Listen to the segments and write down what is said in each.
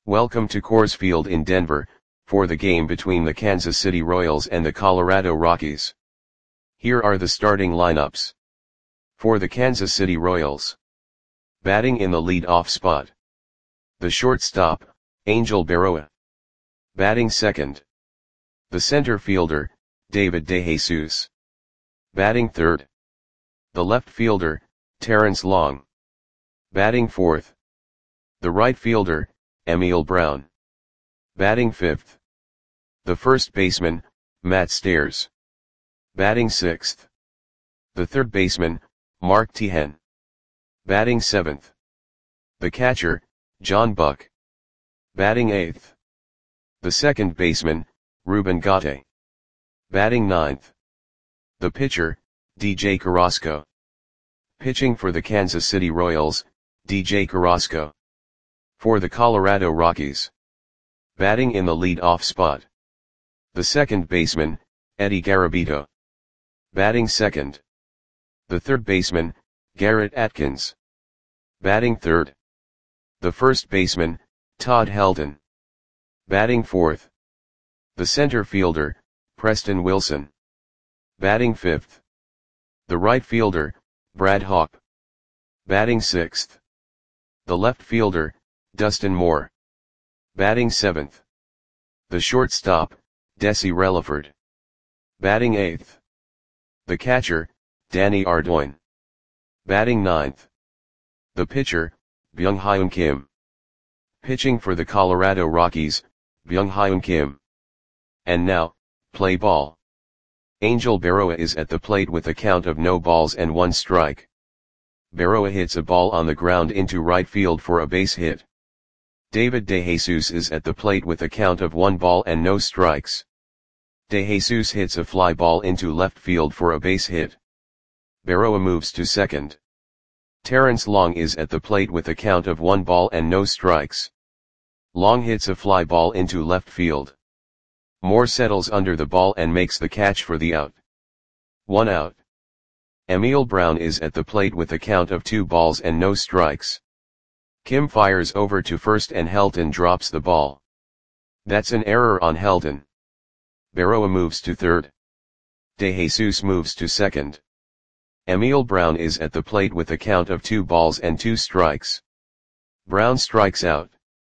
Welcome to Coors Field in Denver, for the game between the Kansas City Royals and the Colorado Rockies. Here are the starting lineups. For the Kansas City Royals. Batting in the lead-off spot. The shortstop, Angel Berroa. Batting second. The center fielder, David DeJesus. Batting third. The left fielder, Terrence Long. Batting fourth. The right fielder, Emil Brown. Batting fifth. The first baseman, Matt Stairs. Batting sixth. The third baseman, Mark Teahen. Batting seventh. The catcher, John Buck. Batting eighth. The second baseman, Ruben Gatte. Batting ninth. The pitcher, DJ Carrasco. Pitching for the Kansas City Royals, DJ Carrasco. For the Colorado Rockies. Batting in the lead-off spot. The second baseman, Eddie Garabito. Batting second. The third baseman, Garrett Atkins. Batting third. The first baseman, Todd Helton. Batting fourth. The center fielder, Preston Wilson. Batting fifth. The right fielder, Brad Hawpe. Batting sixth. The left fielder, Dustin Moore. Batting seventh. The shortstop, Desi Relaford. Batting eighth. The catcher, Danny Ardoin. Batting ninth. The pitcher, Byung-Hyun Kim. Pitching for the Colorado Rockies, Byung-Hyun Kim. And now, play ball. Angel Berroa is at the plate with a count of no balls and one strike. Berroa hits a ball on the ground into right field for a base hit. David DeJesus is at the plate with a count of 1 ball and no strikes. DeJesus hits a fly ball into left field for a base hit. Berroa moves to second. Terrence Long is at the plate with a count of 1 ball and no strikes. Long hits a fly ball into left field. Moore settles under the ball and makes the catch for the out. 1 out. Emil Brown is at the plate with a count of 2 balls and no strikes. Kim fires over to first and Helton drops the ball. That's an error on Helton. Berroa moves to third. DeJesus moves to second. Emil Brown is at the plate with a count of 2 balls and 2 strikes. Brown strikes out.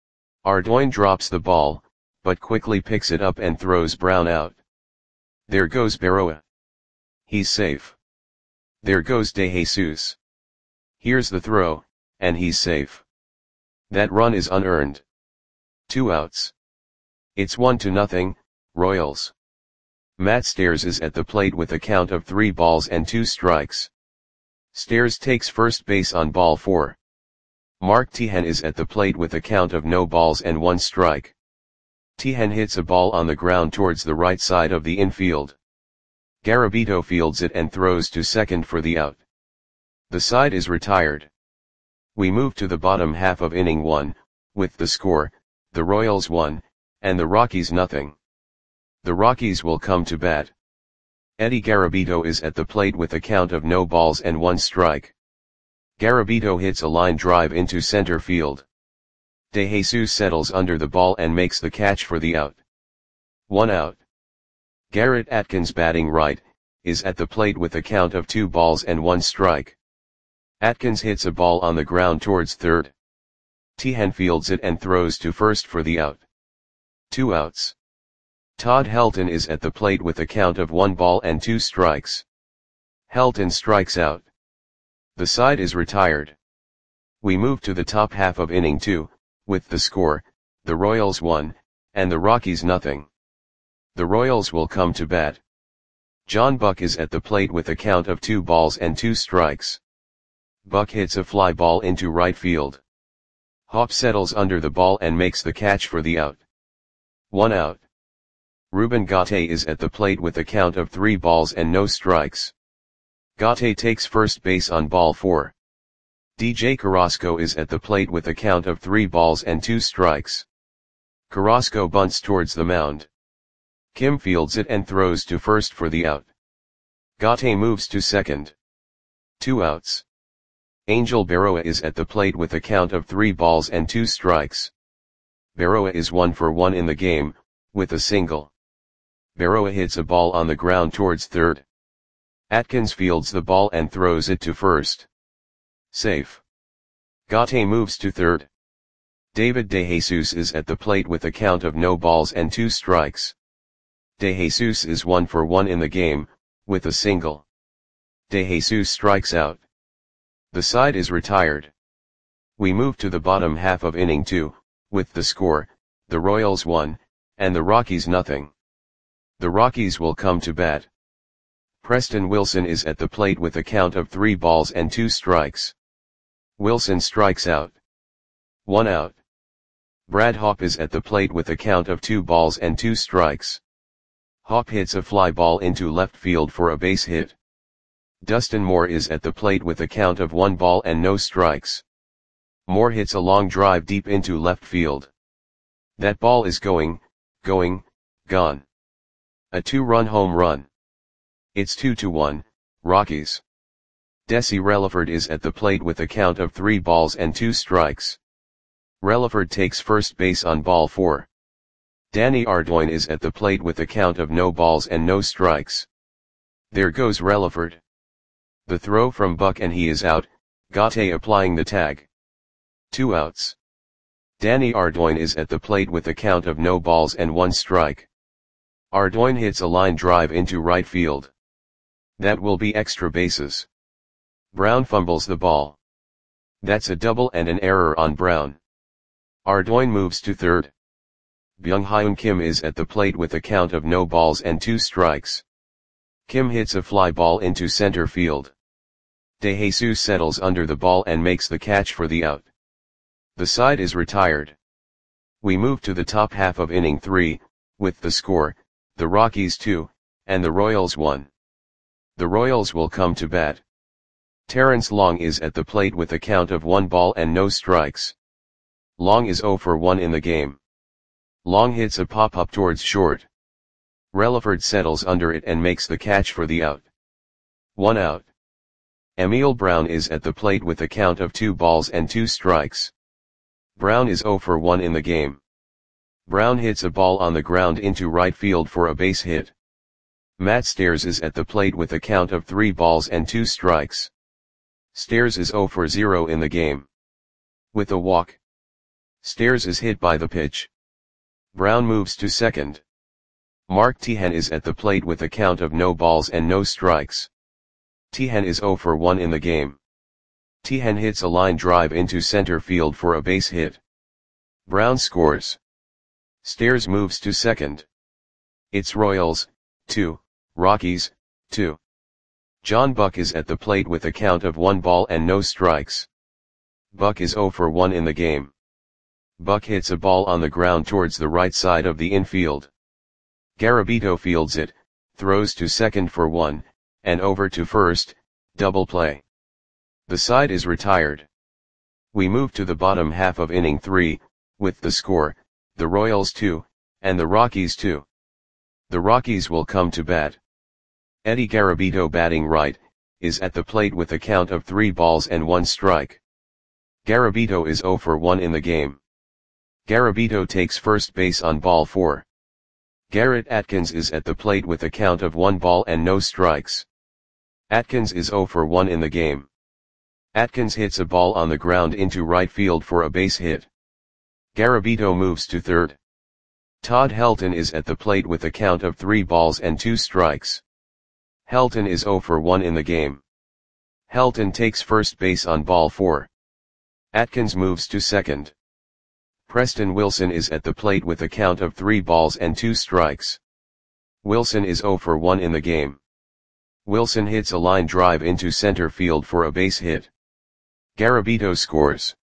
Ardoin drops the ball, but quickly picks it up and throws Brown out. There goes Berroa. He's safe. There goes DeJesus. Here's the throw, and he's safe. That run is unearned. 2 outs. It's 1-0, Royals. Matt Stairs is at the plate with a count of 3 balls and 2 strikes. Stairs takes first base on ball 4. Mark Teahen is at the plate with a count of no balls and 1 strike. Teahen hits a ball on the ground towards the right side of the infield. Garabito fields it and throws to second for the out. The side is retired. We move to the bottom half of inning 1, with the score, the Royals 1, and the Rockies nothing. The Rockies will come to bat. Eddie Garabito is at the plate with a count of no balls and 1 strike. Garabito hits a line drive into center field. DeJesus settles under the ball and makes the catch for the out. 1 out. Garrett Atkins batting right, is at the plate with a count of 2 balls and 1 strike. Atkins hits a ball on the ground towards third. Teahen fields it and throws to first for the out. 2 outs. Todd Helton is at the plate with a count of 1 ball and 2 strikes. Helton strikes out. The side is retired. We move to the top half of inning 2, with the score, the Royals 1, and the Rockies nothing. The Royals will come to bat. John Buck is at the plate with a count of 2 balls and 2 strikes. Buck hits a fly ball into right field. Hawpe settles under the ball and makes the catch for the out. 1 out. Ruben Gatte is at the plate with a count of 3 balls and no strikes. Gatte takes first base on ball 4. DJ Carrasco is at the plate with a count of 3 balls and 2 strikes. Carrasco bunts towards the mound. Kim fields it and throws to first for the out. Gatte moves to second. 2 outs. Angel Berroa is at the plate with a count of 3 balls and 2 strikes. Berroa is 1 for 1 in the game, with a single. Berroa hits a ball on the ground towards third. Atkins fields the ball and throws it to first. Safe. Gate moves to third. David De Jesus is at the plate with a count of no balls and 2 strikes. De Jesus is 1 for 1 in the game, with a single. De Jesus strikes out. The side is retired. We move to the bottom half of inning 2, with the score, the Royals 1, and the Rockies nothing. The Rockies will come to bat. Preston Wilson is at the plate with a count of 3 balls and 2 strikes. Wilson strikes out. 1 out. Brad Hawpe is at the plate with a count of 2 balls and 2 strikes. Hawpe hits a fly ball into left field for a base hit. Dustin Moore is at the plate with a count of 1 ball and no strikes. Moore hits a long drive deep into left field. That ball is gone. A 2-run home run. It's 2-1, Rockies. Desi Relaford is at the plate with a count of 3 balls and 2 strikes. Relaford takes first base on ball 4. Danny Ardoin is at the plate with a count of no balls and no strikes. There goes Relaford. The throw from Buck and he is out, Gate applying the tag. 2 outs. Danny Ardoin is at the plate with a count of no balls and 1 strike. Ardoin hits a line drive into right field. That will be extra bases. Brown fumbles the ball. That's a double and an error on Brown. Ardoin moves to third. Byung-Hyun Kim is at the plate with a count of no balls and 2 strikes. Kim hits a fly ball into center field. De Jesus settles under the ball and makes the catch for the out. The side is retired. We move to the top half of inning 3, with the score, the Rockies 2, and the Royals 1. The Royals will come to bat. Terrence Long is at the plate with a count of 1 ball and no strikes. Long is 0 for 1 in the game. Long hits a pop-up towards short. Relaford settles under it and makes the catch for the out. 1 out. Emil Brown is at the plate with a count of 2 balls and 2 strikes. Brown is 0 for 1 in the game. Brown hits a ball on the ground into right field for a base hit. Matt Stairs is at the plate with a count of 3 balls and 2 strikes. Stairs is 0 for 0 in the game. With a walk. Stairs is hit by the pitch. Brown moves to second. Mark Teahen is at the plate with a count of no balls and no strikes. Teahen is 0 for 1 in the game. Teahen hits a line drive into center field for a base hit. Brown scores. Stairs moves to second. It's Royals, 2, Rockies, 2. John Buck is at the plate with a count of 1 ball and no strikes. Buck is 0 for 1 in the game. Buck hits a ball on the ground towards the right side of the infield. Garabito fields it, throws to second for 1, and over to first, double play. The side is retired. We move to the bottom half of inning 3, with the score, the Royals 2, and the Rockies 2. The Rockies will come to bat. Eddie Garabito batting right, is at the plate with a count of 3 balls and 1 strike. Garabito is 0 for 1 in the game. Garabito takes first base on ball 4. Garrett Atkins is at the plate with a count of 1 ball and no strikes. Atkins is 0 for 1 in the game. Atkins hits a ball on the ground into right field for a base hit. Garabito moves to third. Todd Helton is at the plate with a count of 3 balls and 2 strikes. Helton is 0 for 1 in the game. Helton takes first base on ball 4. Atkins moves to second. Preston Wilson is at the plate with a count of 3 balls and 2 strikes. Wilson is 0 for 1 in the game. Wilson hits a line drive into center field for a base hit. Garabito scores.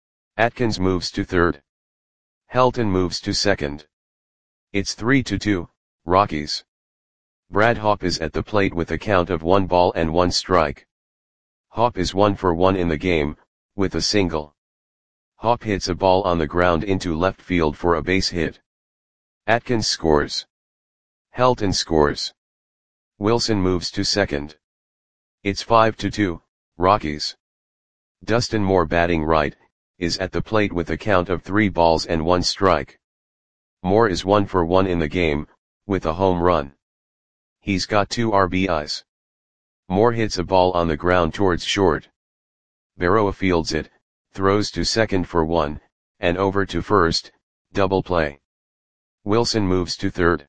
Atkins moves to third. Helton moves to second. It's 3-2, Rockies. Brad Hawpe is at the plate with a count of 1 ball and 1 strike. Hawpe is 1 for 1 in the game, with a single. Hawpe hits a ball on the ground into left field for a base hit. Atkins scores. Helton scores. Wilson moves to second. It's 5-2, Rockies. Dustin Moore batting right, is at the plate with a count of 3 balls and 1 strike. Moore is 1 for 1 in the game, with a home run. He's got 2 RBIs. Moore hits a ball on the ground towards short. Berroa fields it, throws to second for 1, and over to first, double play. Wilson moves to third.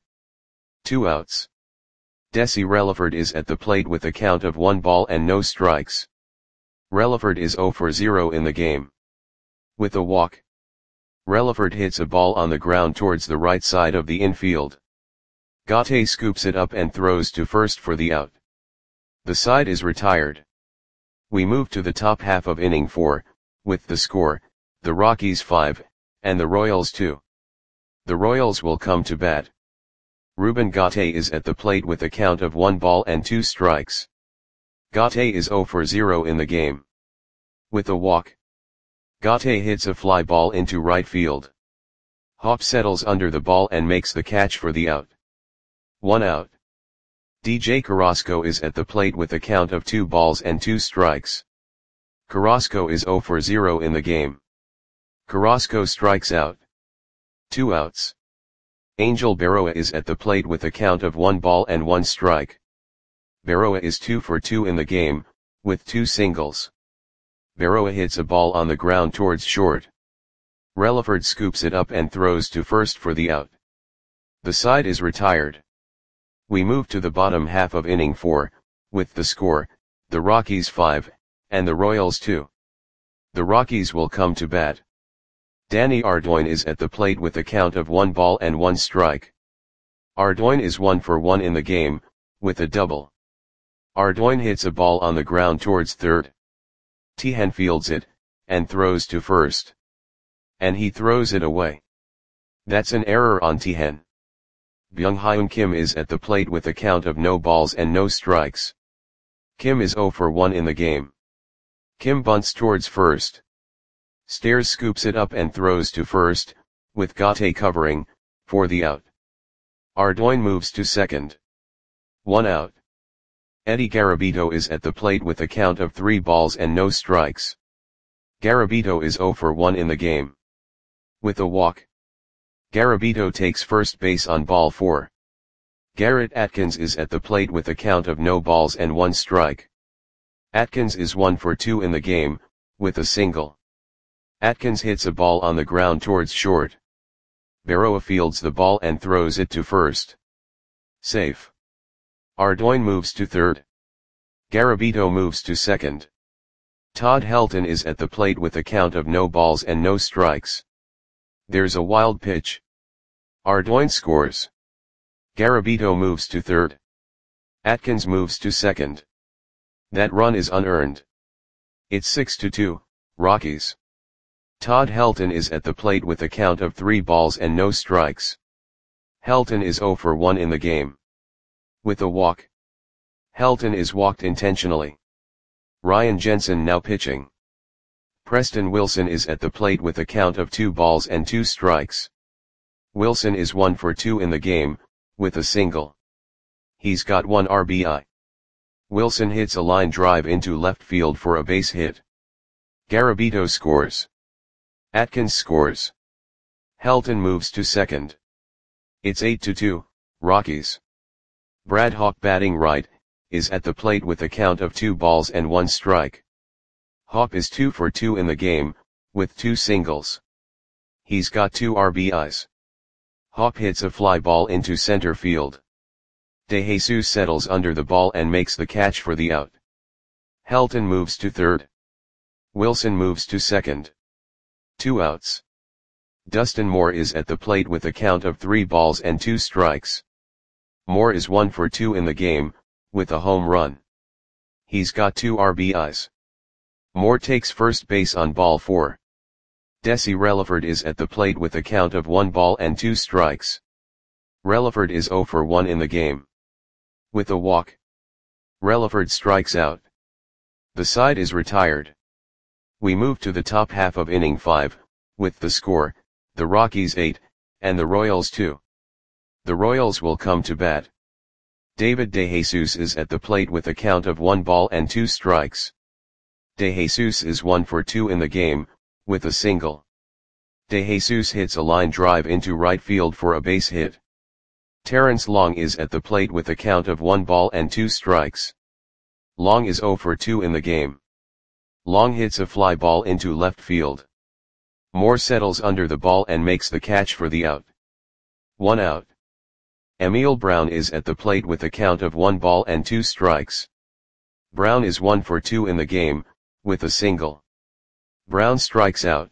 2 outs. Desi Relaford is at the plate with a count of 1 ball and no strikes. Relaford is 0 for 0 in the game. With a walk. Relaford hits a ball on the ground towards the right side of the infield. Gate scoops it up and throws to first for the out. The side is retired. We move to the top half of inning 4, with the score, the Rockies 5, and the Royals 2. The Royals will come to bat. Ruben Gate is at the plate with a count of 1 ball and 2 strikes. Gate is 0 for 0 in the game. With a walk. Gate hits a fly ball into right field. Hop settles under the ball and makes the catch for the out. 1 out. DJ Carrasco is at the plate with a count of 2 balls and 2 strikes. Carrasco is 0 for 0 in the game. Carrasco strikes out. 2 outs. Angel Berroa is at the plate with a count of 1 ball and 1 strike. Berroa is 2 for 2 in the game, with 2 singles. Berroa hits a ball on the ground towards short. Relaford scoops it up and throws to first for the out. The side is retired. We move to the bottom half of inning 4, with the score, the Rockies 5, and the Royals 2. The Rockies will come to bat. Danny Ardoin is at the plate with a count of 1 ball and 1 strike. Ardoin is 1 for 1 in the game, with a double. Ardoin hits a ball on the ground towards third. Tihan fields it, and throws to first. And he throws it away. That's an error on Tihan. Byung-Hyun Kim is at the plate with a count of no balls and no strikes. Kim is 0 for 1 in the game. Kim bunts towards first. Stairs scoops it up and throws to first, with Gate covering, for the out. Ardoin moves to second. 1 out. Eddie Garabito is at the plate with a count of 3 balls and no strikes. Garabito is 0 for 1 in the game. With a walk. Garabito takes first base on ball 4. Garrett Atkins is at the plate with a count of no balls and 1 strike. Atkins is 1 for 2 in the game, with a single. Atkins hits a ball on the ground towards short. Berroa fields the ball and throws it to first. Safe. Ardoin moves to third. Garabito moves to second. Todd Helton is at the plate with a count of no balls and no strikes. There's a wild pitch. Ardoin scores. Garabito moves to third. Atkins moves to second. That run is unearned. It's 6-2, Rockies. Todd Helton is at the plate with a count of 3 balls and no strikes. Helton is 0 for 1 in the game. With a walk. Helton is walked intentionally. Ryan Jensen now pitching. Preston Wilson is at the plate with a count of 2 balls and 2 strikes. Wilson is 1 for 2 in the game, with a single. He's got 1 RBI. Wilson hits a line drive into left field for a base hit. Garabito scores. Atkins scores. Helton moves to second. It's 8-2, Rockies. Brad Hawk batting right, is at the plate with a count of 2 balls and 1 strike. Hawk is 2 for 2 in the game, with 2 singles. He's got 2 RBIs. Hawk hits a fly ball into center field. De Jesus settles under the ball and makes the catch for the out. Helton moves to third. Wilson moves to second. 2 outs. Dustin Moore is at the plate with a count of 3 balls and 2 strikes. Moore is 1 for 2 in the game, with a home run. He's got 2 RBIs. Moore takes first base on ball 4. Desi Relaford is at the plate with a count of 1 ball and 2 strikes. Relaford is 0 for 1 in the game. With a walk. Relaford strikes out. The side is retired. We move to the top half of inning 5, with the score, the Rockies 8, and the Royals 2. The Royals will come to bat. David De Jesus is at the plate with a count of 1 ball and 2 strikes. De Jesus is 1 for 2 in the game, with a single. De Jesus hits a line drive into right field for a base hit. Terrence Long is at the plate with a count of 1 ball and 2 strikes. Long is 0 for 2 in the game. Long hits a fly ball into left field. Moore settles under the ball and makes the catch for the out. 1 out. Emil Brown is at the plate with a count of 1 ball and 2 strikes. Brown is 1 for 2 in the game, with a single. Brown strikes out.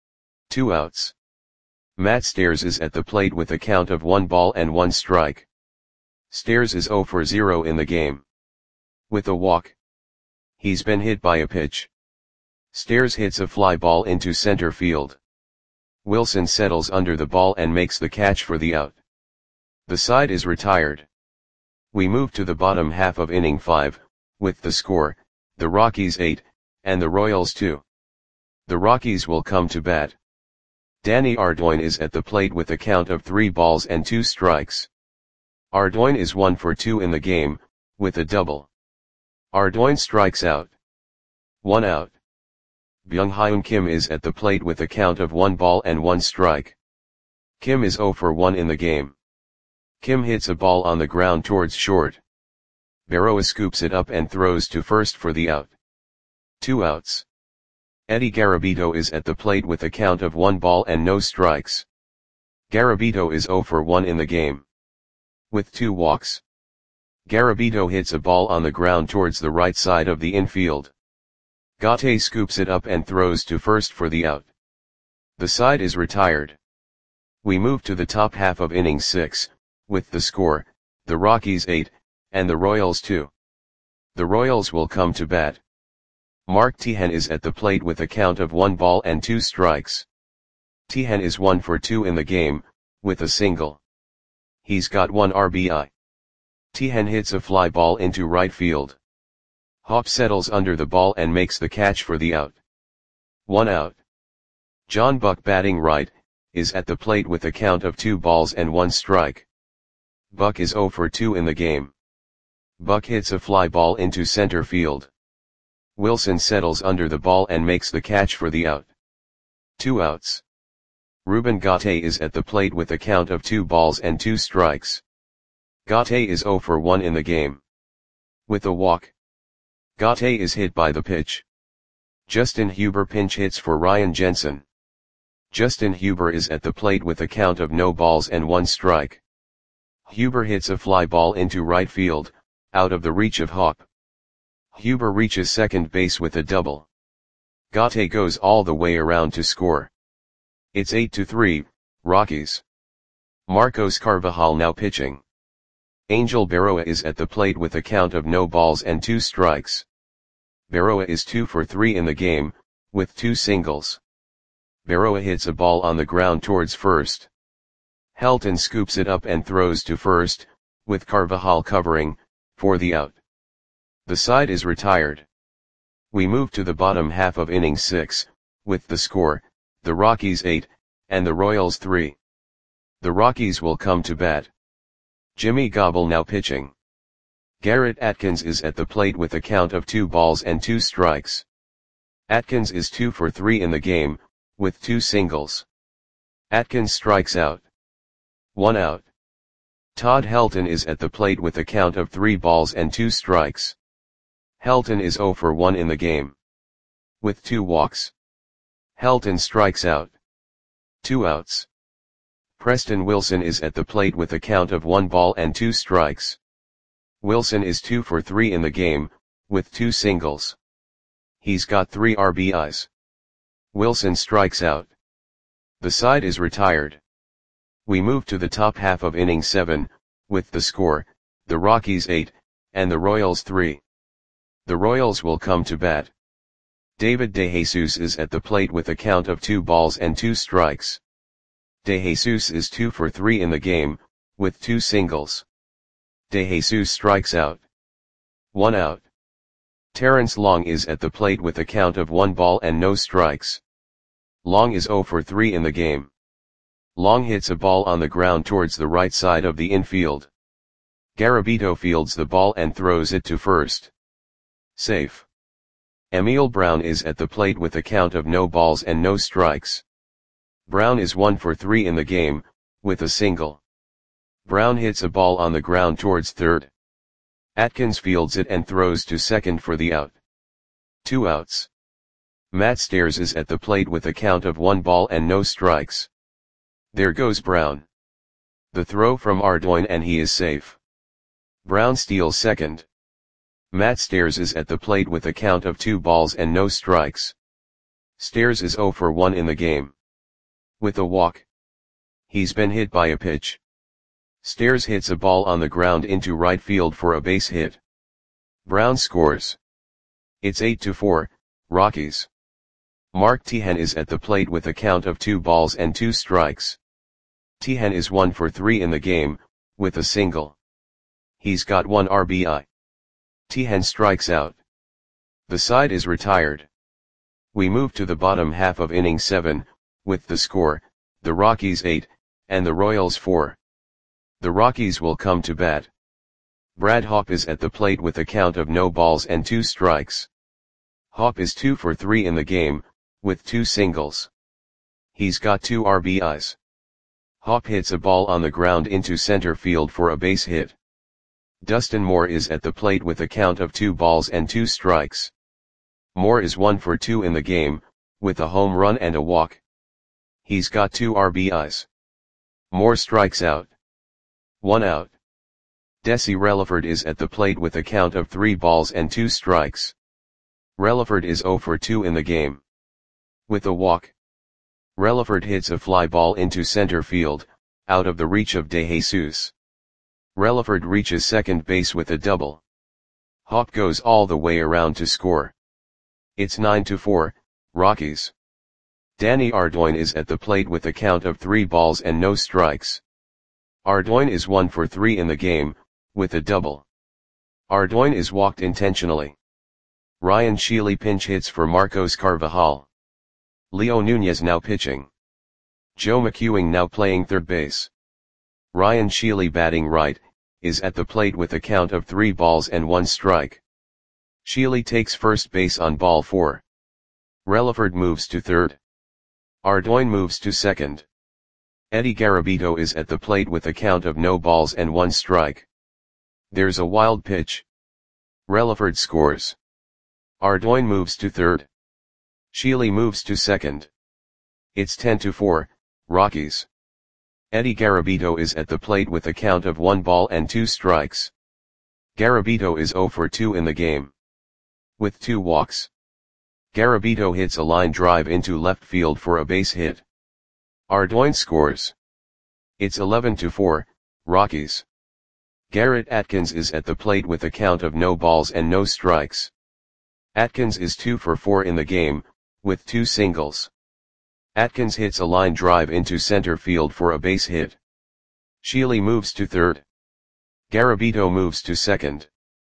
2 outs. Matt Stairs is at the plate with a count of 1 ball and 1 strike. Stairs is 0 for 0 in the game. With a walk. He's been hit by a pitch. Stairs hits a fly ball into center field. Wilson settles under the ball and makes the catch for the out. The side is retired. We move to the bottom half of inning 5, with the score, the Rockies 8, and the Royals 2. The Rockies will come to bat. Danny Ardoin is at the plate with a count of 3 balls and 2 strikes. Ardoin is 1 for 2 in the game, with a double. Ardoin strikes out. 1 out. Byung-Hyun Kim is at the plate with a count of 1 ball and 1 strike. Kim is 0 for 1 in the game. Kim hits a ball on the ground towards short. Berroa scoops it up and throws to first for the out. 2 outs. Eddie Garabito is at the plate with a count of 1 ball and no strikes. Garabito is 0 for 1 in the game. With 2 walks. Garabito hits a ball on the ground towards the right side of the infield. Gaute scoops it up and throws to first for the out. The side is retired. We move to the top half of inning 6, with the score, the Rockies 8, and the Royals 2. The Royals will come to bat. Mark Teahen is at the plate with a count of 1 ball and 2 strikes. Teahen is 1 for 2 in the game, with a single. He's got 1 RBI. Teahen hits a fly ball into right field. Hop settles under the ball and makes the catch for the out. 1 out. John Buck, batting right, is at the plate with a count of 2 balls and 1 strike. Buck is 0 for 2 in the game. Buck hits a fly ball into center field. Wilson settles under the ball and makes the catch for the out. 2 outs. Ruben Gaute is at the plate with a count of 2 balls and 2 strikes. Gaute is 0 for 1 in the game. With a walk. Gaute is hit by the pitch. Justin Huber pinch hits for Ryan Jensen. Justin Huber is at the plate with a count of no balls and 1 strike. Huber hits a fly ball into right field, out of the reach of Hop. Huber reaches second base with a double. Gaute goes all the way around to score. It's 8-3, Rockies. Marcos Carvajal now pitching. Angel Berroa is at the plate with a count of no balls and 2 strikes. Berroa is 2 for 3 in the game, with 2 singles. Berroa hits a ball on the ground towards first. Helton scoops it up and throws to first, with Carvajal covering, for the out. The side is retired. We move to the bottom half of inning 6, with the score, the Rockies 8, and the Royals 3. The Rockies will come to bat. Jimmy Gobble now pitching. Garrett Atkins is at the plate with a count of 2 balls and 2 strikes. Atkins is 2 for 3 in the game, with 2 singles. Atkins strikes out. 1 out. Todd Helton is at the plate with a count of 3 balls and 2 strikes. Helton is 0 for 1 in the game. With 2 walks. Helton strikes out. 2 outs. Preston Wilson is at the plate with a count of 1 ball and 2 strikes. Wilson is 2 for 3 in the game, with 2 singles. He's got 3 RBIs. Wilson strikes out. The side is retired. We move to the top half of inning 7, with the score, the Rockies 8, and the Royals 3. The Royals will come to bat. David DeJesus is at the plate with a count of 2 balls and 2 strikes. DeJesus is 2 for 3 in the game, with 2 singles. DeJesus strikes out. 1 out. Terrence Long is at the plate with a count of 1 ball and no strikes. Long is 0 for 3 in the game. Long hits a ball on the ground towards the right side of the infield. Garabito fields the ball and throws it to first. Safe. Emil Brown is at the plate with a count of no balls and no strikes. Brown is 1 for 3 in the game, with a single. Brown hits a ball on the ground towards third. Atkins fields it and throws to second for the out. 2 outs. Matt Stairs is at the plate with a count of 1 ball and no strikes. There goes Brown. The throw from Ardoin and he is safe. Brown steals second. Matt Stairs is at the plate with a count of 2 balls and no strikes. Stairs is 0 for 1 in the game. With a walk. He's been hit by a pitch. Stairs hits a ball on the ground into right field for a base hit. Brown scores. It's 8-4, Rockies. Mark Teahen is at the plate with a count of 2 balls and 2 strikes. Teahen is 1 for 3 in the game, with a single. He's got 1 RBI. Teahen strikes out. The side is retired. We move to the bottom half of inning 7, with the score, the Rockies 8, and the Royals 4. The Rockies will come to bat. Brad Hawpe is at the plate with a count of no balls and 2 strikes. Hawpe is 2 for 3 in the game, with 2 singles. He's got 2 RBIs. Hawpe hits a ball on the ground into center field for a base hit. Dustin Moore is at the plate with a count of 2 balls and 2 strikes. Moore is 1 for 2 in the game, with a home run and a walk. He's got 2 RBIs. Moore strikes out. 1 out. Desi Relaford is at the plate with a count of 3 balls and 2 strikes. Relaford is 0 for 2 in the game. With a walk. Relaford hits a fly ball into center field, out of the reach of De Jesus. Relaford reaches second base with a double. Hawpe goes all the way around to score. It's 9-4, Rockies. Danny Ardoin is at the plate with a count of 3 balls and no strikes. Ardoin is 1 for 3 in the game, with a double. Ardoin is walked intentionally. Ryan Sheely pinch hits for Marcos Carvajal. Leo Nunez now pitching. Joe McEwing now playing third base. Ryan Sheely batting right, is at the plate with a count of 3 balls and 1 strike. Sheely takes first base on ball 4. Relaford moves to third. Ardoin moves to second. Eddie Garabito is at the plate with a count of no balls and 1 strike. There's a wild pitch. Relaford scores. Ardoin moves to third. Sheely moves to second. It's 10-4, Rockies. Eddie Garabito is at the plate with a count of 1 ball and 2 strikes. Garabito is 0 for 2 in the game. With 2 walks. Garabito hits a line drive into left field for a base hit. Ardoin scores. It's 11-4, Rockies. Garrett Atkins is at the plate with a count of no balls and no strikes. Atkins is 2 for 4 in the game, with 2 singles. Atkins hits a line drive into center field for a base hit. Sheely moves to third. Garabito moves to second.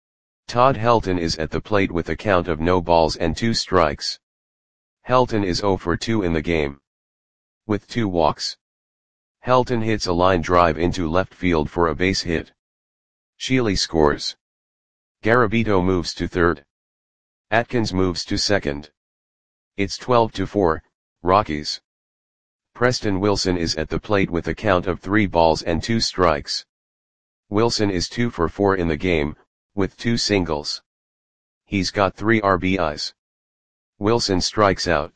Todd Helton is at the plate with a count of no balls and 2 strikes. Helton is 0 for 2 in the game. With 2 walks. Helton hits a line drive into left field for a base hit. Sheely scores. Garabito moves to third. Atkins moves to second. It's 12-4, Rockies. Preston Wilson is at the plate with a count of 3 balls and 2 strikes. Wilson is 2 for 4 in the game, with 2 singles. He's got 3 RBIs. Wilson strikes out.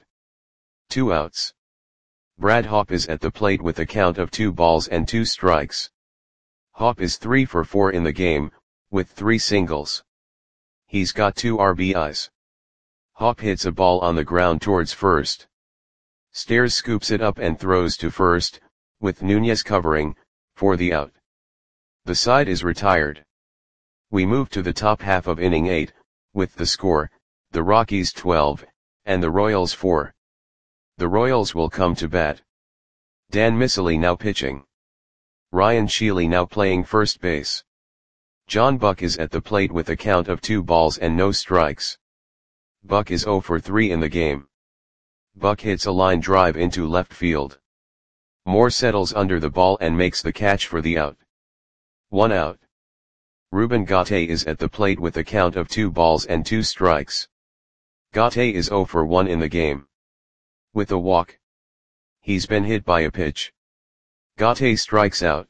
2 outs. Brad Hawpe is at the plate with a count of 2 balls and 2 strikes. Hawpe is 3 for 4 in the game, with 3 singles. He's got 2 RBIs. Hawpe hits a ball on the ground towards first. Stairs scoops it up and throws to first, with Nunez covering, for the out. The side is retired. We move to the top half of inning 8, with the score, the Rockies 12, and the Royals 4. The Royals will come to bat. Dan Miceli now pitching. Ryan Sheely now playing first base. John Buck is at the plate with a count of 2 balls and no strikes. Buck is 0 for 3 in the game. Buck hits a line drive into left field. Moore settles under the ball and makes the catch for the out. 1 out. Ruben Gatte is at the plate with a count of 2 balls and 2 strikes. Gaute is 0 for 1 in the game. With a walk. He's been hit by a pitch. Gaute strikes out.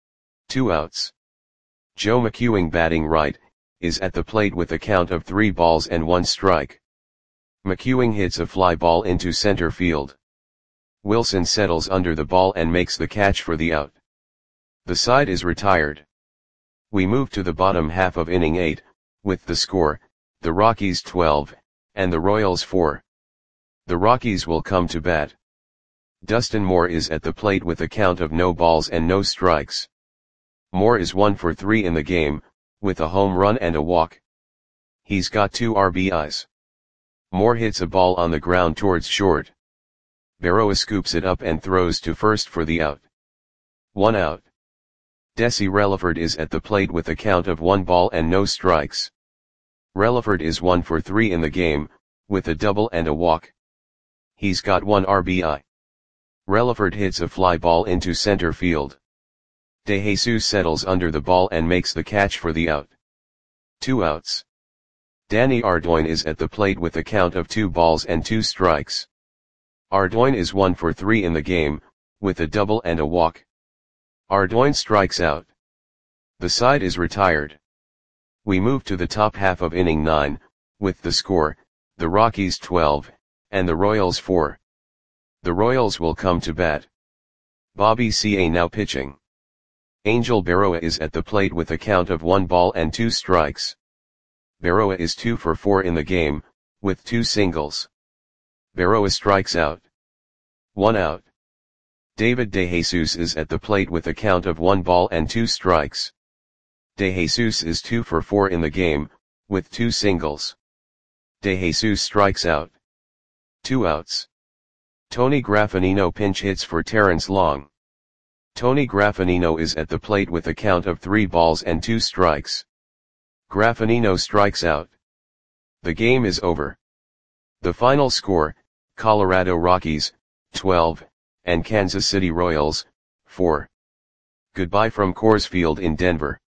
2 outs. Joe McEwing, batting right, is at the plate with a count of 3 balls and 1 strike. McEwing hits a fly ball into center field. Wilson settles under the ball and makes the catch for the out. The side is retired. We move to the bottom half of inning 8, with the score, the Rockies 12, and the Royals 4. The Rockies will come to bat. Dustin Moore is at the plate with a count of no balls and no strikes. Moore is 1 for 3 in the game, with a home run and a walk. He's got 2 RBIs. Moore hits a ball on the ground towards short. Berroa scoops it up and throws to first for the out. 1 out. Desi Relaford is at the plate with a count of 1 ball and no strikes. Relaford is 1 for 3 in the game, with a double and a walk. He's got 1 RBI. Relaford hits a fly ball into center field. De Jesus settles under the ball and makes the catch for the out. 2 outs. Danny Ardoin is at the plate with a count of 2 balls and 2 strikes. Ardoin is 1 for 3 in the game, with a double and a walk. Ardoin strikes out. The side is retired. We move to the top half of inning 9, with the score, the Rockies 12, and the Royals 4. The Royals will come to bat. Bobby Ca now pitching. Angel Berroa is at the plate with a count of 1 ball and 2 strikes. Berroa is 2 for 4 in the game, with 2 singles. Berroa strikes out. 1 out. David De Jesus is at the plate with a count of 1 ball and 2 strikes. De Jesus is 2 for 4 in the game, with 2 singles. De Jesus strikes out. 2 outs. Tony Graffanino pinch hits for Terrence Long. Tony Graffanino is at the plate with a count of 3 balls and 2 strikes. Graffanino strikes out. The game is over. The final score, Colorado Rockies, 12, and Kansas City Royals, 4. Goodbye from Coors Field in Denver.